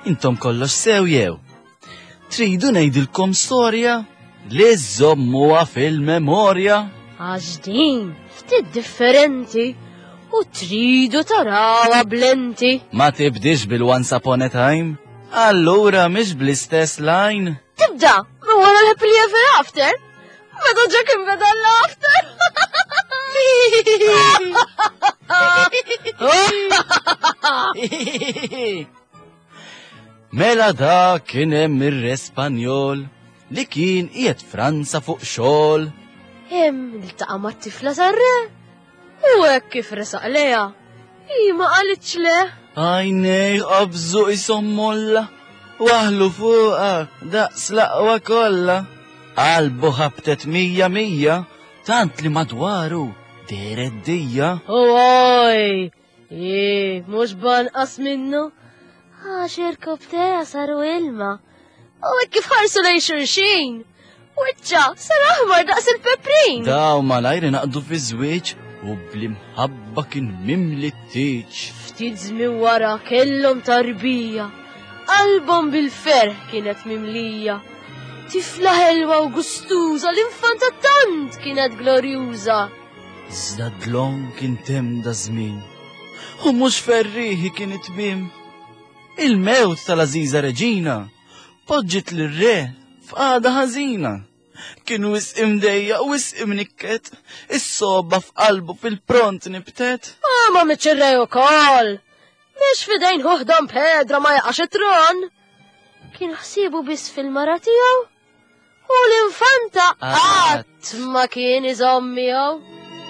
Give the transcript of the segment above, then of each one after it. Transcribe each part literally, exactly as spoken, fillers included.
Intom kollox sew jew. Tridu ngħidilkom storja li żommuha fil-memorja. Għax din ftit differenti u tridu tarawha blenti. Ma tibdix bil-once upon a time, allura mhix bl-istess line. Tibda, ma wara l-happily ever after? Meta ġa kien beda l-after? Mela da kien hemm ir-re Spanjol li kien qiegħed Franza fuq xogħol. Hemm iltaqa' mat-tifla tar-re u hekk kif resaq leha. Hi ma qalitx le. Għajnej qabżu isom molla, waħlu fuqha daqs l-aqwa kollha. Qalbu ħabtet mija mija, tant li madwaru deret dija. Oj, i, mhux banqas minnu. Għax kopteja saru ilma. U hekk kif ħarsu lejn xulxin. Wiċċa, sar aħmar daqs il-peprin. Daw malajr naqdu fi żwieġ u bl-imħabba kien mimli t-tiġ. Ftit żmien wara kellhom tarbija. Qalbhom bil-ferħ kienet mimlija. Tifla ħelwa u gustuża l-infanta tant kienet glorjuża. Żdadlon kien tem da żmien. U mhux ferriħi kien it-tmiem. Il-mewt tal-Aziza Reġina poġġit lir-re f'qagħda ħażina. Kien wisq imdejja u wisq imnikket, is-soba f'qalbu fil-pront nibtet. Ah, ma miċċirrej ukoll. Mhix fidejn ħuħdom Pedra ma jaqax it-tron. Kien ħsiebu biss fil-mara tiegħu u l-infanta qatt ma kien iżomm miegħu.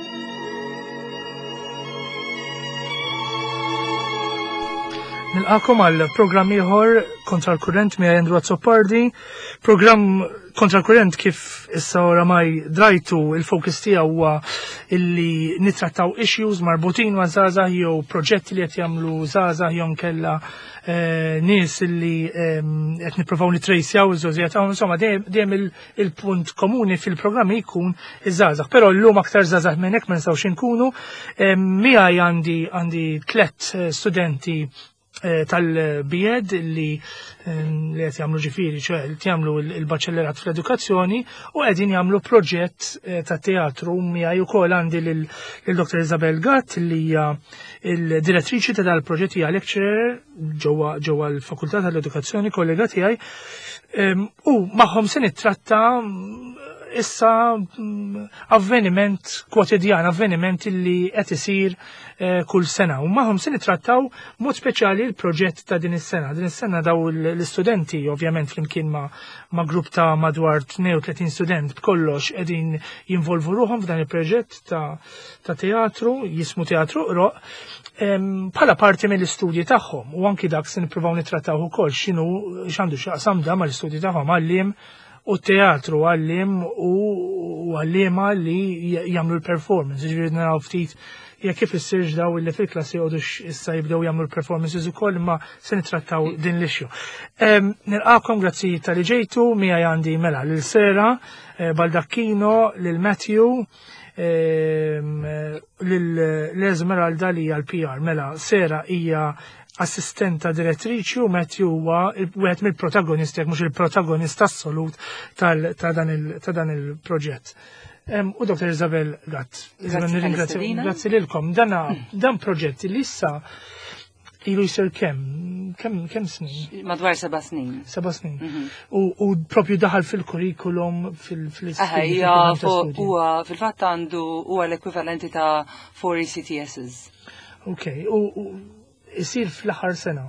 Nilqakom għal programm ieħor kontra l-kurrent mi Andrew Azzopardi. Programm kontra l-kurrent kif issa oramai drajtu il-fokus tiegħu huwa illi nittrattaw issues marbutin ma' żgħażagħ jew proġetti li qed jagħmlu żgħażagħ jew nkella nies illi qed nippruvaw nitrejsjaw iż-żożjat. Insomma dejjem il-punt komuni fil-programmi jkun iż-żgħażagħ. Però llum aktar żgħażagħ minn hekk ma nistgħux inkunu. Miegħi għandi għandi tliet studenti tal-bijed li li qed jagħmlu ġifieri, ċe qed jagħmlu l-baċellerat fl-edukazzjoni u qegħdin jagħmlu proġett ta' teatru miegħi wkoll għandi lil-Doktor Isabel Gatt li hija l-direttriċi ta' dal-proġett hija lecturer ġewwa ġewwa l-Fakultà tal-Edukazzjoni, kollega tiegħi, u magħhom se nittratta issa avveniment kwotidjan, avveniment li qed isir kull sena. U magħhom se nittrattaw mod speċjali l-proġett ta' din is-sena. Din is-sena daw l-istudenti ovvjament flimkien ma' ma' grupp ta' madwar tnejn u tletin student b'kollox qegħdin jinvolvu ruhom f'dan il-proġett ta' ta' teatru, jismu Teatru Qroq, bħala parti mill-istudji tagħhom. U anki dak se nippruvaw nittrattaw ukoll x'inhu x'għandu x'aqsam da mal-istudji tagħhom għalliem u teatru għallim u għallima li jagħmlu l-performance. Ġifieri naraw ftit jekk kif issirx daw illi fil-klassi għodux issa jibdew jagħmlu l-performances ukoll imma se nittrattaw din l-issue. Nilqakom grazzi tal-li ġejtu, miegħi għandi mela lil Sera Baldacchino, lil Matthew, lil Esmeralda li hija l-P R. Mela Sera hija assistenta direttriċi u Matthew huwa wieħed mill-protagonisti jekk mhux il-protagonista assolut ta' dan il-proġett. U Doktor Isabel Gatt. Grazzi lilkom. Dan proġett li issa ilu jsir kemm? Kemm snin? Madwar seba' snin. Seba' snin. U propju daħal fil-kurrikulum fil-istudji. Huwa fil-fatt għandu huwa l-ekwivalenti ta' four E C T S's. Okay. U isir fl-aħħar sena?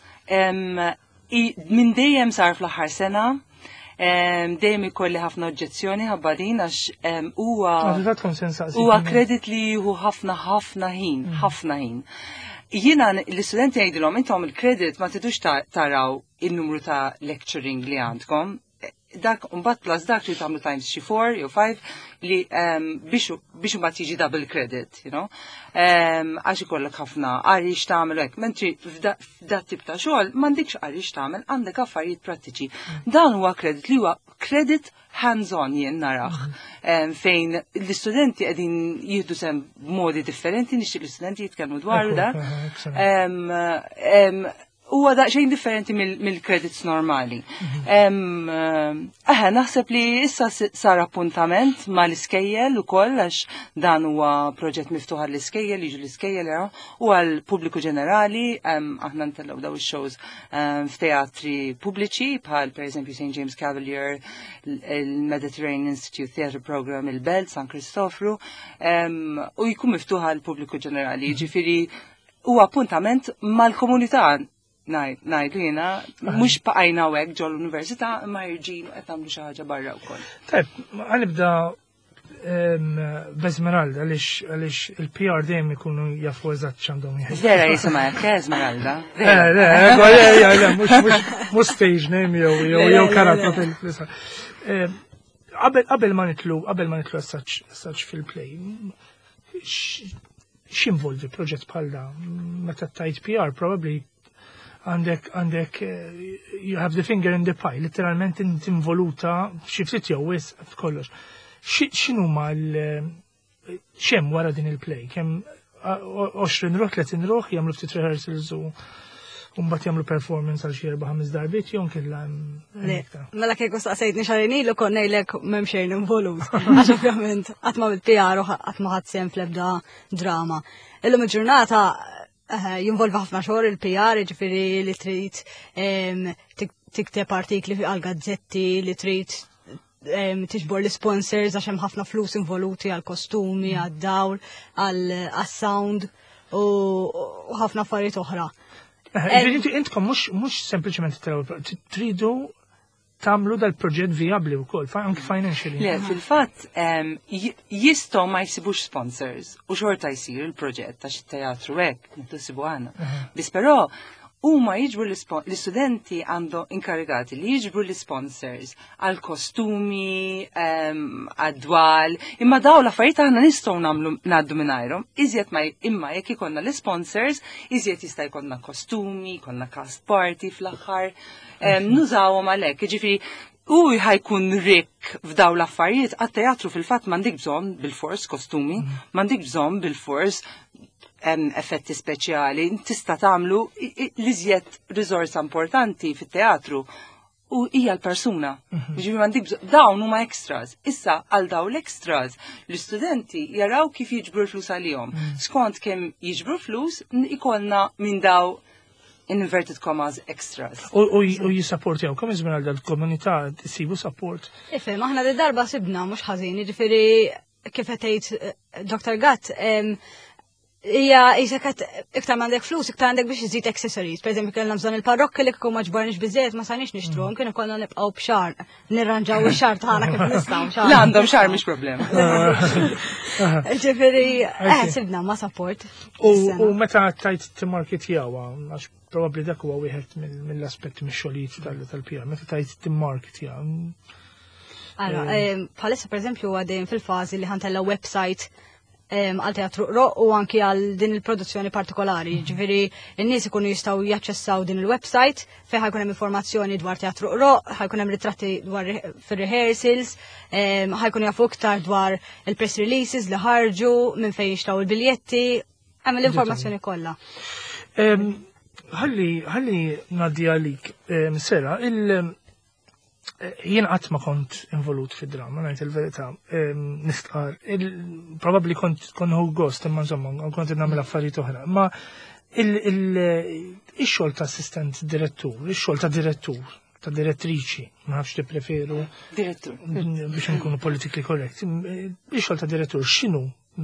Min dejjem sar fl-aħħar sena, dejjem ikolli ħafna oġġezzjoni ħabba din għax huwa kredit li jieħu ħafna ħafna ħin, ħafna ħin. Jiena l-istudenti jgħidilhom intom il-kredit ma tidux taraw in-numru ta' lecturing li għandkom. Dak mbagħad plus dak li tagħmlu times xi four jew five li biex biex imbagħad jiġi double credit, you know. Għax ikollok ħafna qari x'tagħmel hekk, mentri f'dat tip ta' xogħol m'għandekx qari x'tagħmel, għandek affarijiet prattiċi. Dan huwa credit li huwa credit hands-on jien naraħ, fejn l-istudenti qegħdin jieħdu sem b'modi differenti, nixtieq l-istudenti jitkellmu dwar dak. huwa daqsxejn differenti mill-credits normali. Aħna naħseb li issa sar appuntament mal-iskejjel ukoll għax dan huwa proġett miftuħ għall-iskejjel, jiġu l-iskejjel u għall-pubbliku ġenerali, aħna ntellgħu daw ix-shows f'teatri pubbliċi bħal pereżempju Saint James Cavalier, il-Mediterranean Institute Theatre Program, il-Belt, San Kristofru, u jkun miftuħ għall-pubbliku ġenerali. Ġifieri huwa appuntament mal-komunità najdu jena, mux baqajna għek ġol l-università, ma jirġinu għet għamlu xaħġa barra u koll. Tajb, għanibda b'Esmeralda, għalix il-P R dejjem ikunu jafu eżatt x'għandhom jgħidu. Vera jisima jekk Esmeralda. Mux stage name jew karakter fil-plisa. Qabel ma nitlu, qabel ma nitlu as-such fil-play, x'involvi proġett bħal da? Meta tajt P R, probably għandek, għandek, you have the finger in the pie, literalment int involuta xiftit jew wis f'kollox. X'inhu ma xem wara din il-play? Kemm għoxrin ruħ, tletin ruħ, jagħmlu ftit rehearsals u mbagħad jagħmlu performance għal xi erba' ħames darbiet jew kella Mela kieku staqsejtni xarini lu kon ngħidlek m'hemm xejn involut. Għax ovvjament qatt ma bil-P R u qatt ma ħadd sehem fl-ebda drama. Illum il-ġurnata jinvolva ħafna xogħol il-P R, ġifieri li trid tikteb artikli għal-gazzetti, li trid tiġbor l-sponsors għax hemm ħafna flus involuti għal-kostumi, għad-dawl, għal-sound u ħafna affarijiet oħra. Intkom mhux sempliċement tridu tamlu dal-proġett viabli wkoll, anke financially. Le, fil-fatt jistgħu ma jsibux sponsors u xorta jsir il-proġett għax it-teatru hekk nitisibu għandna. Biss però huma jiġbru l-istudenti għandu inkarigati li jiġbru l-sponsors għal kostumi, għad-dwal, imma daw l-affarijiet aħna nistgħu nagħmlu ngħaddu mingħajrhom, iżjed ma imma jekk ikollna l-sponsors, iżjed jista' jkollna kostumi, jkollna cast party fl-aħħar, nużawhom għalhekk, jiġifieri u ħajkun rik f'daw l-affarijiet għat-teatru fil-fatt m'għandek bżonn bil-fors kostumi, m'għandek bżonn bil-fors effetti speċjali, tista' tagħmlu l-iżjed riżorsa importanti fit-teatru u hija l-persuna. Ġifieri m'għandek dawn huma extras. Issa għal dawn l-extras l-istudenti jaraw kif jiġbru l-flus għalihom. Skont kemm jiġbru flus ikollna minn daw in inverted commas extras. U jisapportjaw, kom izmin għal l-komunità jisibu support? Ifem, aħna d-darba sibna mux ħażin, ġifieri kif qed doktor Gatt, hija jisek iktar m'għandek flus, iktar għandek biex iżid accessories. Pereżempju kellna bżonn il-parrokki li kieku ma ġbarniex biżejjed ma sanix nixtruhom, kienu kollha nibqgħu b'xar, nirranġaw ix-xar tagħna kif nistgħu. La għandhom xar mhix problema. Ġifieri, eh sibna ma support. U meta tajt timmarketjawha, għax probabbli dak huwa wieħed mill-aspetti mix-xogħlijiet tal-P R, meta tajt timmarketjaw. Allora, bħalissa pereżempju għadejn fil-fażi li ħantella website għal teatru roq u anki għal din il-produzzjoni partikolari. Ġifieri n-nies ikunu jistgħu jaċċessaw din il-website fejn ħajkun hemm informazzjoni dwar teatru roq, ħajkun hemm ritratti dwar fir-rehearsals, ħajkun jafu iktar dwar il-press releases li ħarġu, minn fejn jixtaw il-biljetti, hemm l-informazzjoni kollha. Ħalli ħalli ngħaddi għalik Sera, il jien qatt ma kont involut fid-drama, ngħid il-verità, nistqar, probabbli kont konħu gost imma insomma kont nagħmel affarijiet oħra. Ma ix-xogħol ta' assistent direttur, ix-xogħol ta' direttur, ta' direttriċi, ma nafx tippreferu direttur biex nkunu politically correct. Ix-xogħol ta' direttur x'inhu?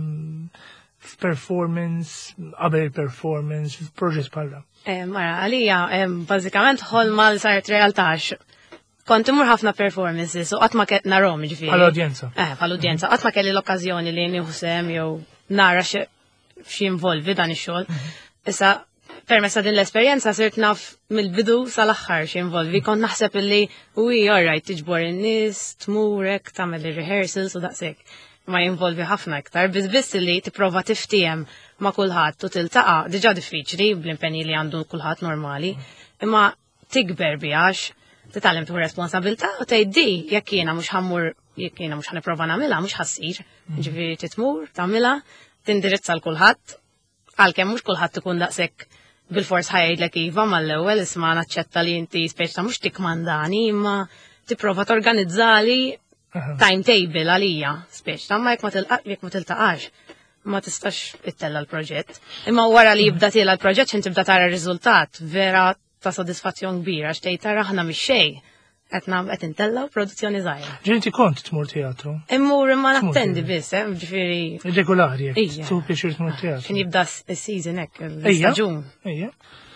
Performance, qabel il-performance, f'proġett bħal da. Mara, għalija, bażikament ħolma li saret realtax. Kont imur ħafna performances u qatt ma kett narhom ġifieri. Għall-udjenza. Eh, għall-udjenza. Qatt ma kelli l-okkażjoni li nieħu sem jew nara xi involvi dan ix-xogħol. Issa permessa din l-esperjenza sirt naf mill-bidu sal-aħħar xi involvi. Kont naħseb illi wi alright tiġbor in-nies, tmurek, tagħmel ir-rehearsals u daqshekk. Ma jinvolvi ħafna iktar, biss biss li tipprova tiftijem ma' kulħadd u tiltaqa' diġà diffiċli bl-impenji li għandu kulħadd normali, imma tikber bihax titgħallem tu responsabilità u tgħiddi jekk jiena mhux ħammur jekk jiena mhux ħanipprova nagħmilha mhux ħassir. Ġifieri titmur, tagħmilha, tindirizza l kulħadd, għalkemm mhux kulħadd ikun daqshekk bil-fors ħajdlek iva mal-ewwel isma' naċċetta li inti speċta mhux tikmandani imma tipprova torganizzali timetable għalija speċta ma jekk ma tilqaq jekk ma tiltaqax ma tistax ittella l-proġett. Imma wara li jibda tiela l-proġett x'in tibda tara r-riżultat vera ta' sodisfazzjon kbira x'tejn tara aħna mix-xejn qed qed intellaw produzzjoni żgħira. Ġinti kont tmur teatru? Immur imma nattendi biss, ġifieri. Regolari, tu pjaċir tmur teatru. Kien jibda s-season hekk il-staġun. Ejja.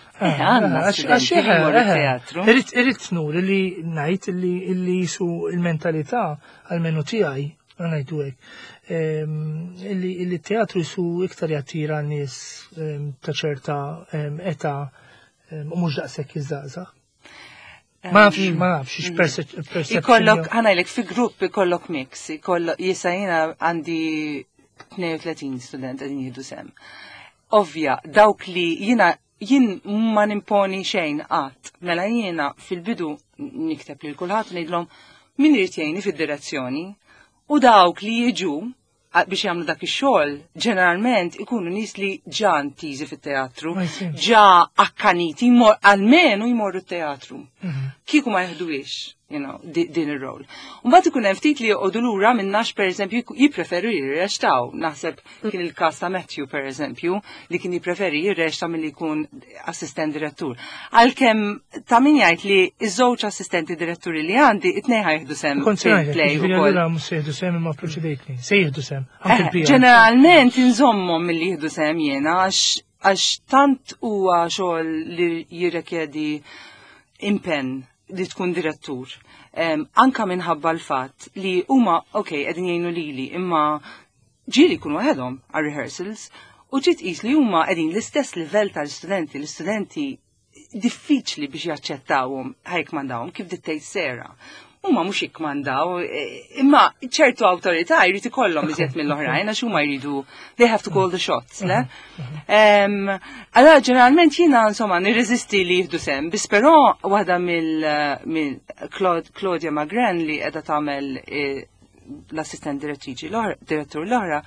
teatru. Irrit tnur li ngħid li jisu il-mentalità għal-menu tiegħi ngħidu hekk. Illi teatru jisu iktar jattira n-nies ta' ċerta età u mhux daqshekk iż-żgħażagħ. Ma nafx, ma nafx, percezzjoni. Ikollok, ħanajlek fi grupp ikollok mix, ikollok jisa jina għandi tnejn u tletin student għadin jihdu sem. Ovvja, dawk li jina jien ma nimponi xejn għat, mela jiena fil-bidu nikteb li l-kulħat nejdlom min irid jgħinni fid-direzzjoni u dawk li jiġu biex jagħmlu dak ix-xogħol ġeneralment ikunu nies li ġa antiżi fit-teatru, ġa akkaniti għalmenu jmorru t-teatru. Kieku ma jeħduwiex, you know, din ir-rol. Mbagħad ikun hemm ftit li joqogħdu lura minnax pereżempju jippreferu jirrextaw. Naħseb kien il-każ ta' Matthew pereżempju li kien jippreferi jirrexta milli jkun assistent direttur. Għalkemm ta' min jgħid li iż-żewġ assistenti diretturi li għandi it-tnejn ħajħdu sem fil-play ukoll. Se jieħdu sem imma proċedejtni. Se jieħdu sem. Ġeneralment inżommhom milli jieħdu sem jiena għax tant huwa xogħol li jirrekjedi impenn li tkun direttur. Anka minħabba l-fatt li huma ok qegħdin jgħinu lili imma ġieli jkunu għedhom għal rehearsals u ġiet qis li huma qegħdin l-istess livell tal-istudenti, l-istudenti diffiċli biex jaċċettawhom ħajkmandawhom kif dittejt Sera. Huma mhux jikkmandaw, imma ċertu awtorità jrid ikollhom iżjed mill-oħrajn għax huma jridu they have to call the shots, le? Allora ġeneralment jiena insomma nirreżisti li jieħdu sem, biss però waħda mill Claudia Magren li qiegħda tagħmel l-assistent direttur l-oħra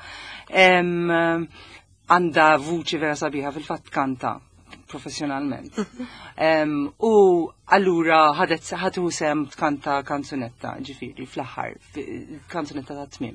għandha vuċi vera sabiħa fil-fatt kanta professjonalment. U allura ħadet ħatu sem tkanta kanzunetta ġifiri fl-aħħar, kanzunetta ta' tmim.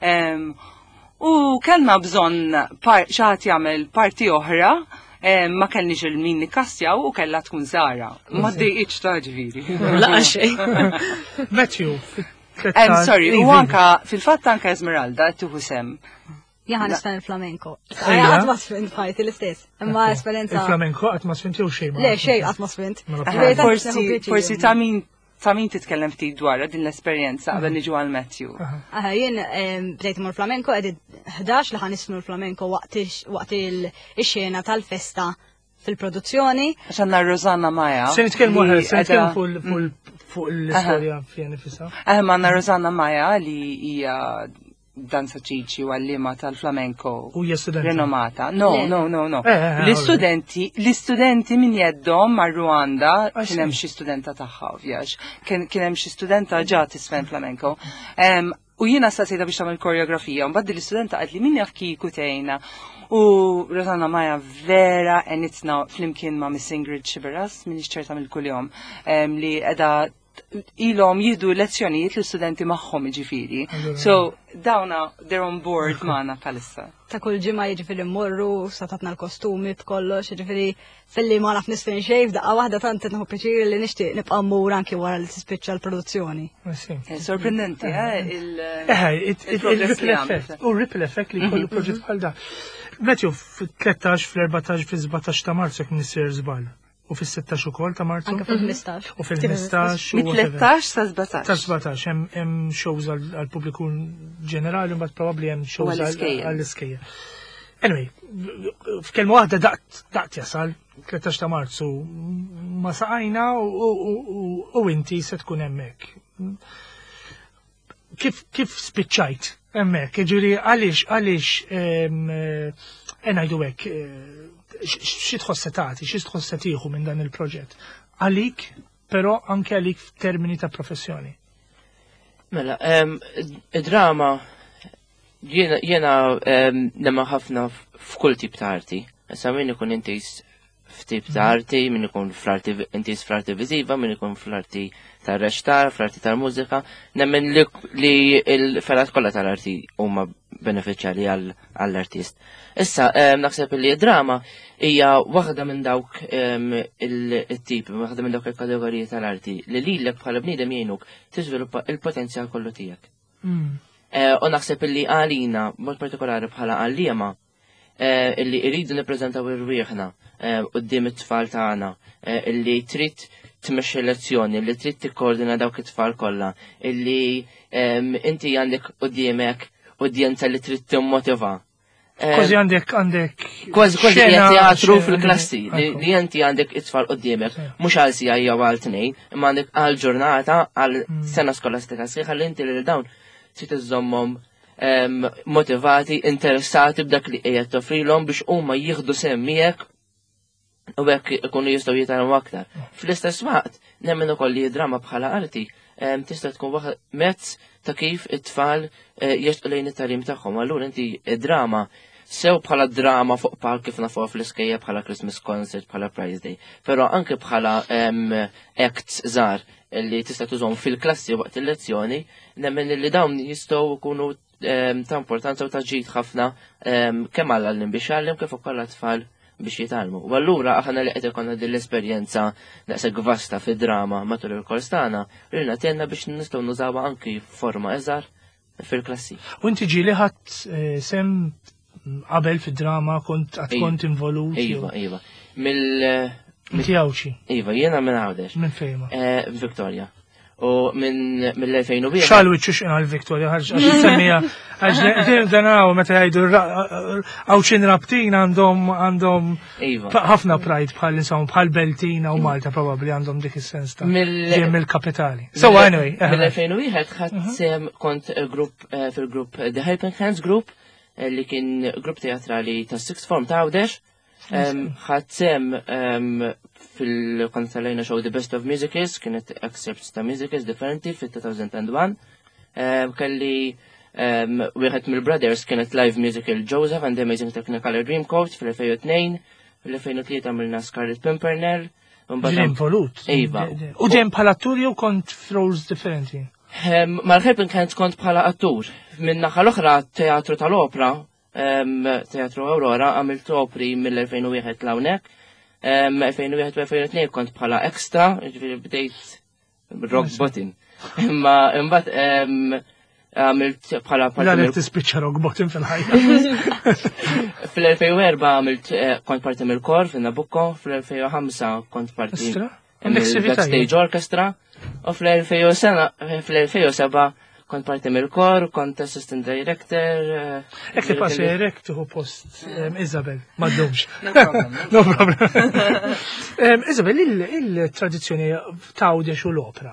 U kellna bżonn xaħat jagħmel parti oħra, ma kellniex il-min nikkastjaw u kellha tkun Zara. Ma dejqitx ta' ġifiri. Laqa xejn. Matthew. Sorry, u anka fil-fatt anka Esmeralda tuħu sem. Jaħan nistan il-flamenko. Għat ma sfint fajti l-istess. Imma esperienza. Il-flamenko għat ma sfinti u xej. Le, xej għat ma sfint. Forsi ta' min titkellem ftit dwar din l-esperienza għadha niġu għal Matthew. Jien bdejt mur flamenko għedid ħdax li ħan nisnu l-flamenko waqt il-xena tal-festa fil-produzzjoni. Għaxanna Rosanna Maja. Se nitkellmu għal, se nitkellmu fuq l-istoria fjeni fissa. Għanna Rosanna Maja li hija danza ċiċi u għallima tal-flamenko renomata. No, no, no, no. L-istudenti, l-istudenti min jeddom ma' Rwanda, kienem xi studenta taħħa, ovvjax, kienem xi studenta ġa tisfen flamenko. U jina stasejta biex tamil koreografija, un baddi l-istudenta għad li min jaf kiku tejna. U Rosanna Maja vera enitna flimkien ma' Miss Ingrid Xiberas, min iċċerta mill-kuljom, li edha ilhom jihdu lezzjonijiet l-studenti magħhom ġifiri. So, dawna, they're on board maħna palissa. Ta' kull ġimma jiġifieri mmorru, satatna l-kostumi b'kollox, jiġifieri fil-li ma naf nisfin xejn f'daqqa waħda tant nħu piċiri li nixtieq nibqa' mmur anki wara li tispiċċa l-produzzjoni. Sorprendenti, eh? Il-ripple effect. U ripple effect li jkollu proġett bħal da. Matthew, fil-tlettax, fil-erbatax, fil-żbatax ta' Marzu jekk nisir żball. U fil-sittax ukoll ta' Marzu? Anke fil-ħmistax. U fil-ħmistax. Mit-tlettax sa' żbatax. Ta' żbatax, hemm shows għall-pubbliku ġenerali, mbagħad probabbli hemm shows għall-iskejja. Anyway, f'kelma waħda daqt jasal, tlettax ta' Marzu, ma saqajna u inti se tkun hemmhekk. Kif spiċċajt hemmhekk? Jiġri għaliex għaliex ngħidu hekk xi tħoss tagħti, xi tħoss tieħu minn dan il-proġett. Għalik, però anke għalik f'termini ta' professjoni. Mela, id-drama jiena nemma ħafna f'kull tip ta' arti. Issa min ikun intis f'tip ta' arti, min ikun fl-arti intis fl-arti viżiva, min ikun fl-arti tar-rextar, fl-arti tal-mużika, nemmen li il-ferat kollha tal-arti huma benefiċjali għall-artist. Issa, naħseb li d-drama hija waħda minn dawk il-tip, waħda minn dawk il-kategoriji tal-arti li lilek bħala bniedem jgħinuk tiżviluppa il-potenzjal kollu tiegħek. U naħseb li għalina, mod partikolari bħala għallima, illi iridu nippreżentaw ir-rieħna qudiem it-tfal tagħna, illi trid tmexxi lezzjoni, illi trid tikkoordina dawk it-tfal kollha, illi inti għandek qudiemek udjenza li trid timmotiva. Kważi għandek għandek kważi kważi teatru fil-klassi li inti għandek it-tfal qudiemek, mhux għal sija jew għal tnejn, imma għandek għal ġurnata għal sena skolastika sħiħa li inti lil dawn trid iżommhom motivati, interessati b'dak li qiegħed toffrilhom biex huma jieħdu sehem miegħek u hekk ikunu jistgħu jitgħallmu aktar. Fl-istess waqt, nemmen ukoll li d-drama bħala arti tista' tkun mezz ta' kif it-tfal jextqu lejn it-tagħlim tagħhom. Allura inti d-drama sew bħala drama fuq park kif nafu fl-iskejja bħala Christmas concert, bħala Prize Day, però anke bħala acts żgħar li tista' tużhom fil-klassi waqt il-lezzjoni, nemmen li dawn jistgħu jkunu ta' importanza u ta' ġid ħafna kemm għall-għallim biex jgħallem kif ukoll tfal biex jitalmu. U allura aħna li qed ikollna din l-esperjenza daqshekk vasta fid-drama matul il-kors tagħna, rilna tenna biex nistgħu nużawha anki f'forma eżgħar fil-klassi. U inti ġieli ħadd sem qabel fid-drama kont qatt kont involut? Iva, iva. Mill Inti għawxi? Iva, jiena minn Għawdex. Minn fejma? Victoria. U minn mill-elfejn u wieħed. Xalu iċċux għal Victoria, għax semmija, għax danaw, meta jgħidu għawxin rabtin għandhom għandhom ħafna pride bħal insomma bħal Beltina u Malta probabli għandhom dik is-sens ta' mill-kapitali. So anyway. Mill-elfejn u wieħed ħadd sem kont grupp fil-grupp The Helping Hands Group li kien grupp teatrali ta' Sixth Form ta' Għawdex. ħadd sem fil-kont tal-lejna show The Best of Musicals, kienet excerpts ta' musicals differenti fil-two thousand one. Kelli wieħed mill-brothers kienet live musical Joseph and the Amazing Technicolor Dreamcoat fil-elfejn u tnejn, fil-elfejn u tlieta għamilna Scarlet Pimpernel. L-involut. Iva. U dejjem bħala atturi u kont roles differenti? Mal-Helping Hands kont bħala attur. Minn naħa l-oħra teatru tal-opera, Teatru Aurora, għamilt opri mill-elfejn u wieħed l-hawnhekk. elfejn u wieħed u elfejn u tnejn kont bħala extra, ġifieri bdejt rock bottom. Imma imbagħad għamilt bħala parti. La tispiċċa rock bottom fil-ħajja. Fil-elfejn u erba' għamilt kont parti mill-kor fin-Nabucco, fil-elfejn u ħamsa kont parti mill-Backstage Orchestra, u fl-elfejn u seba' kont parti mill-kor, kont assistant director. Ek li passi direct u post Isabel, maddumx. No problem. Isabel, il-tradizjoni ta' Għawdex u l-opera.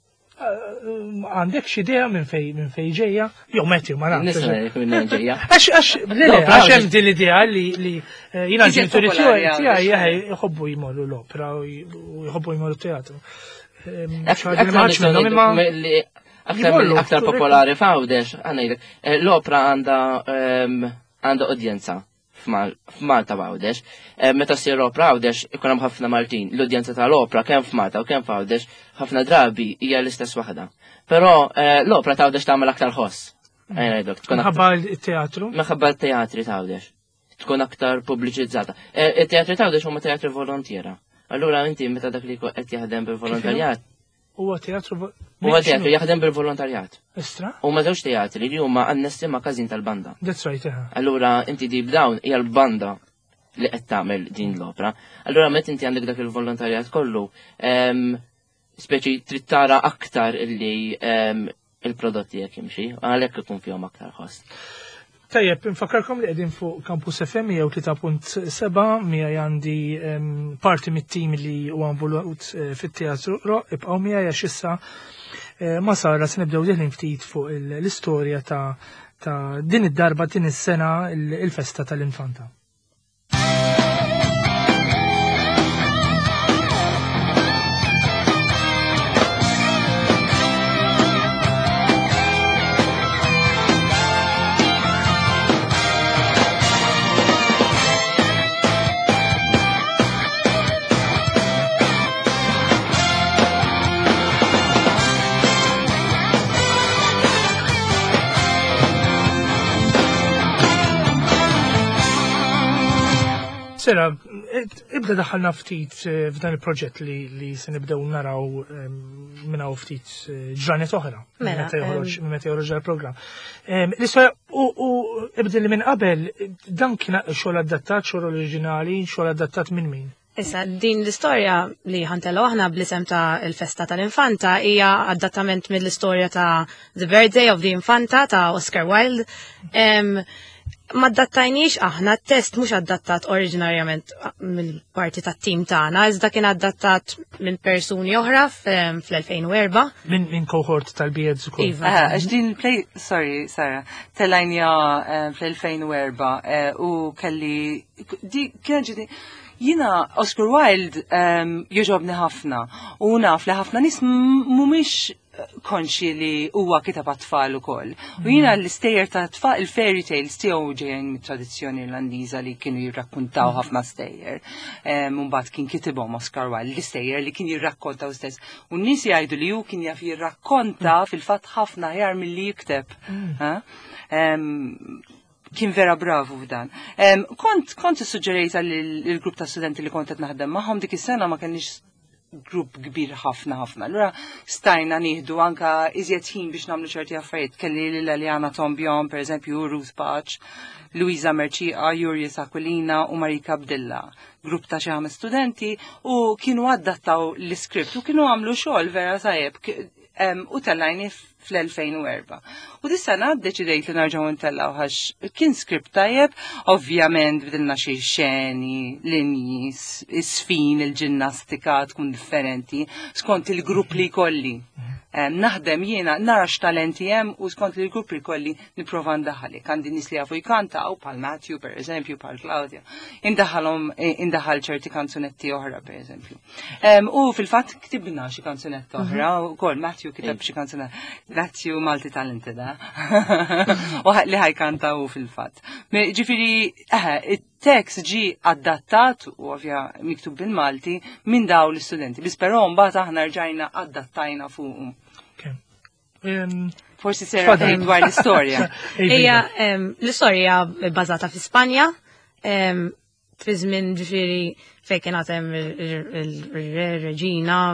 Għandek xidea minn fej ġeja? Jo, Matthew, ma nafx. Nisna minn ġeja. Għax, għax hemm din l-idea li jina ġenituri tiegħi jħobbu jmorru l-opera u jħobbu jmorru teatru. Aktar popolari f'Għawdex, għanajlek, l-opera għanda udjenza f'Malta f'Għawdex. Meta ssir opera Għawdex ikun hemm ħafna Maltin. L-udjenza tal-opera kemm f'Malta u kemm f'Għawdex ħafna drabi hija l-istess waħda. Però l-opera ta' Għawdex tagħmel aktar ħoss. Minħabba t-teatru? Minħabba t-teatri ta' Għawdex. Tkun aktar pubbliċizzata. Il-teatri ta' Għawdex huma teatri volontiera. Allura inti meta dak li qed jaħdem bil-volontarjat. Huwa teatru Huwa teatru jaħdem bil-volontarjat. Istra? Huma żewġ teatri li huma annessi ma' każin tal-banda. That's right, eh. Allura inti deep down hija l-banda li qed tagħmel din l-opera. Allura meta inti għandek dak il-volontarjat kollu, speċi trid tara aktar illi il-prodotti jekk jimxi, għalhekk ikun fihom aktar ħoss. Tajjeb, nfakkarkom li qegħdin fuq Campus F M jew tlieta punt seba' miegħi għandi parti mit-tim li huwa involut fit-teatru, ibqgħu miegħi għax issa ma Sara se nibdew diħlin ftit fuq l-istorja ta' din id-darba din is-sena il-festa tal-infanta. Sera, ibda daħħalna ftit f'dan il-proġett li li se nibdew naraw minna u ftit ġranet oħra. Mela. Meta joħroġ il-programm. L-istorja u ibda li minn qabel dan kien xogħol adattat, xogħol oriġinali, xogħol adattat minn min? Issa, din l-istorja li ħantellu aħna bl-isem ta' il-Festa tal-Infanta hija adattament mill-istorja ta' The Birthday of the Infanta ta' Oscar Wilde. Ma adattajniex aħna, t-test mhux adattat oriġinarjament mill-parti tat-tim tagħna, iżda kien adattat minn persuni oħra fl-elfejn u erba'. Minn min cohort tal-bieds ukoll. Iva, għax din il-play, sorry, Sara, telajnja fl-elfejn u erba' u kelli, di kien ġidi, jina Oscar Wilde joġobni ħafna u naf li ħafna nis mumiex konxi li huwa kitab għat-tfal ukoll. U jina l-istejjer ta' tfal, il-fairy tales tiegħu ġejjin mit-tradizzjoni irlandiża li kienu jirrakkuntaw ħafna stejjer. Mbagħad kien kitibhom Oscar Wilde l-istejjer li kien jirrakkontaw stess. U n-nies jgħidu li hu kien jaf jirrakkonta fil-fatt ħafna ħjar milli jikteb. Kien vera bravu f'dan. Kont kont issuġġerejta lill-grupp ta' studenti li kont qed naħdem magħhom dik is-sena ma kenniex grupp kbir ħafna ħafna. Allura stajna nieħdu anka iżjed ħin biex nagħmlu ċerti affarijiet. Kelli lil Eliana Tombjon, pereżempju, Ruth Patch, Luisa Merċiqa, Jurjes Aquilina u Marika Abdilla. Grupp ta' xi ħames studenti u kienu adattaw l-iskript u kienu għamlu xogħol vera tajjeb. U tellajni fl-elfejn u erba'. U dis-sena ddeċidejt li nerġgħu ntellaw għax kien skript tajjeb, ovvjament bdilna xi xeni, linji, isfin, il-ġinnastika tkun differenti skont il-grupp li jkolli. Naħdem jiena nara x'talenti hemm u skont li l-grupp li jkolli nipprova ndaħħal. Għandi nies li jafu jkantaw bħal Matthew pereżempju, bħal Claudia. Indaħħalhom indaħħal ċerti kanzunetti oħra pereżempju. U fil-fatt ktibna xi kanzunetti oħra wkoll Matthew kiteb xi kanzunetti. Matthew multi talented, u li ħajkanta u fil-fatt. Ġifieri, it-tekst ġi adattat u ovvja miktub bil-Malti minn daw l-istudenti. Bis però mbagħad aħna rġajna adattajna fuqhom. Forsi sera dwar l-istorja. Hija l-istorja bbażata fi Spanja, fi żmien ġifieri fejn kien hemm ir-reġina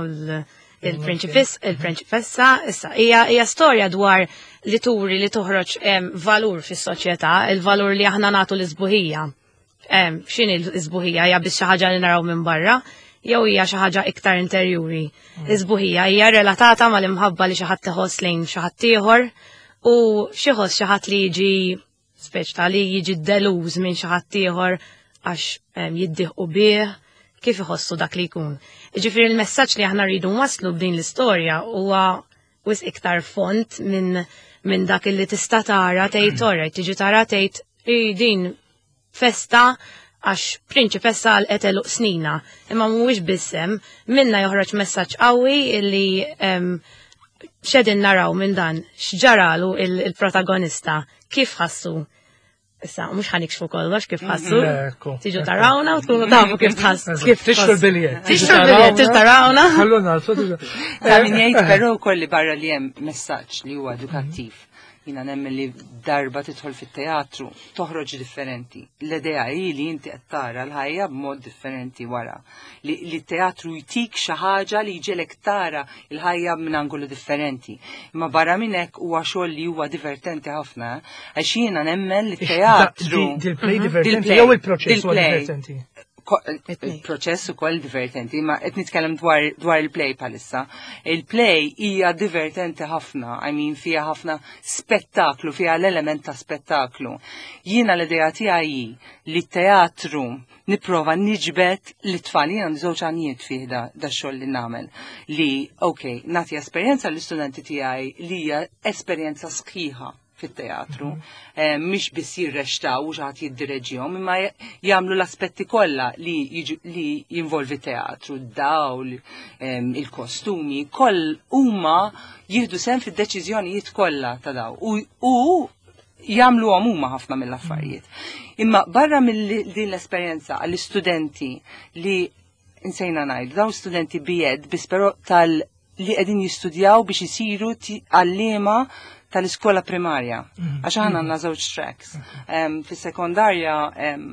il-prinċipessa, issa hija storja dwar li turi li toħroġ valur fis-soċjetà, il-valur li aħna nagħtu l-isbuħija. X'inhi l-isbuħija hija biss xi ħaġa li naraw minn barra, jew hija xi ħaġa iktar interjuri. L-isbuħija hija relatata mal-imħabba li xi ħadd iħoss lejn xi ħadd ieħor u xi ħoss xi ħadd li jiġi speċta li jiġi deluż minn xi ħadd ieħor għax jiddieħqu bih kif iħossu dak li jkun. Ġifieri il-messaġġ li aħna rridu waslu b'din l-istorja huwa wis iktar font minn minn dak li tista' tara tgħid orra tiġi tara tgħid din festa għax prinċipessa għal eteluq snina, imma mhuwiex bissem, minna joħroġ messaġġ qawwi li x'edin naraw minn dan x'ġaralu il-protagonista kif ħassu. Issa, mhux ħanikxfu kollox kif ħassu. Tiġu tarawna u tkunu tafu kif tħassu. Kif tixtru l-biljet. Tixtru l-biljet, tixtru tarawna. Ħalluna, ta' min jgħid però wkoll li barra li hemm messaġġ li huwa edukattiv. Jina nemmen li darba titħol fit-teatru toħroġ differenti. L-idea hi li inti qed tara l-ħajja b'mod differenti wara. Li t-teatru jtik xi ħaġa li jġelek tara l-ħajja minn angolu differenti. Imma barra minn hekk huwa xogħol li huwa divertenti ħafna, għax jiena nemmen li t-teatru. Dil-play divertenti jew il-proċess huwa divertenti. Il-proċess ukoll divertenti, ma qed nitkellem dwar il-play palissa. Il-play hija divertenti ħafna, I mean fiha ħafna spettaklu, fiha l-element ta' spettaklu. Jiena l-idea tiegħi li t-teatru nipprova niġbed l-tfal, jiena żewġ għanijiet fih da xogħol li nagħmel. Li, ok, nagħti esperjenza l-istudenti tiegħi li hija esperjenza sħiħa fit-teatru, mhix biss jirrextaw u xaħat jiddireġihom, imma jagħmlu l-aspetti kollha li jinvolvi teatru, d-dawl, il-kostumi, koll huma jieħdu sehem fid-deċiżjonijiet kollha ta' daw u jagħmluhom huma ħafna mill-affarijiet. Imma barra mill din l-esperjenza għall-istudenti li insejna ngħidu, daw studenti B-Ed biss però tal li qegħdin jistudjaw biex isiru għalliema tal-iskola primarja. Għax aħna għandna żewġ tracks. Fis-sekondarja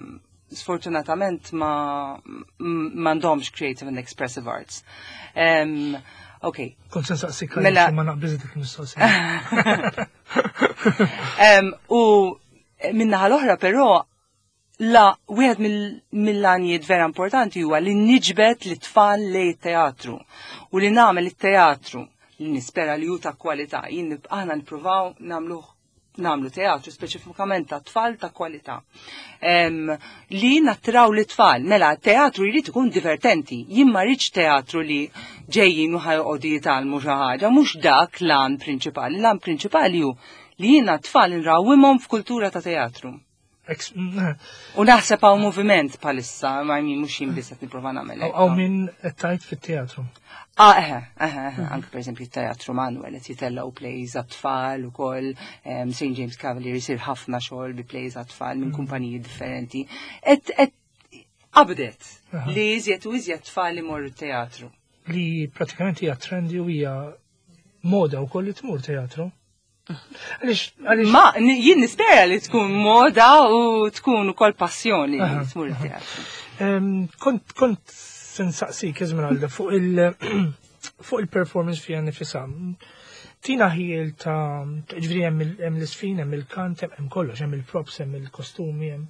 sfortunatament ma m'għandhomx creative and expressive arts. Um, okay. Kont sensaqsik mela ma naqbiżet il-mistoqsija. um, u minnaħa l-oħra però la wieħed mill-għanijiet vera importanti huwa li niġbed li tfal lej teatru u li nagħmel it-teatru li nispera li hu ta' kwalità. Jien aħna nippruvaw nagħmlu nagħmlu teatru speċifikament ta' tfal ta' kwalità. Um, li nattraw li tfal, mela teatru jrid ikun divertenti. Jien ma rridx teatru li ġejjin u ħajqogħdu jitalmu xi ħaġa, mhux dak l-għan prinċipali. L-għan prinċipali hu li jiena tfal nrawwimhom f'kultura ta' teatru. U naħseb għaw moviment palissa, ma jmin mux jimbisat niprofa namel. Għaw minn tajt fit-teatru. Ah, eħe, eħe, anke per esempio il-teatru Manuel, et jitellaw plays għat-tfal u koll, Saint James Cavalier jisir ħafna xogħol bi plays għat-tfal minn kumpaniji differenti. Et, et, qabdet li iżjed u iżjed tfal li morru teatru. Li pratikament hija trendi u hija moda u koll li tmur teatru. Ma, jien nispera li tkun moda u tkun ukoll passjoni li tmur il-teatru. Kont sensaqsik Esmeralda fuq fuq il-performance fija nifisa. Tina ħiel ta' ġviri hemm l-isfin, hemm il-kant, hemm kollox, hemm il-props, hemm il-kostumi, hemm.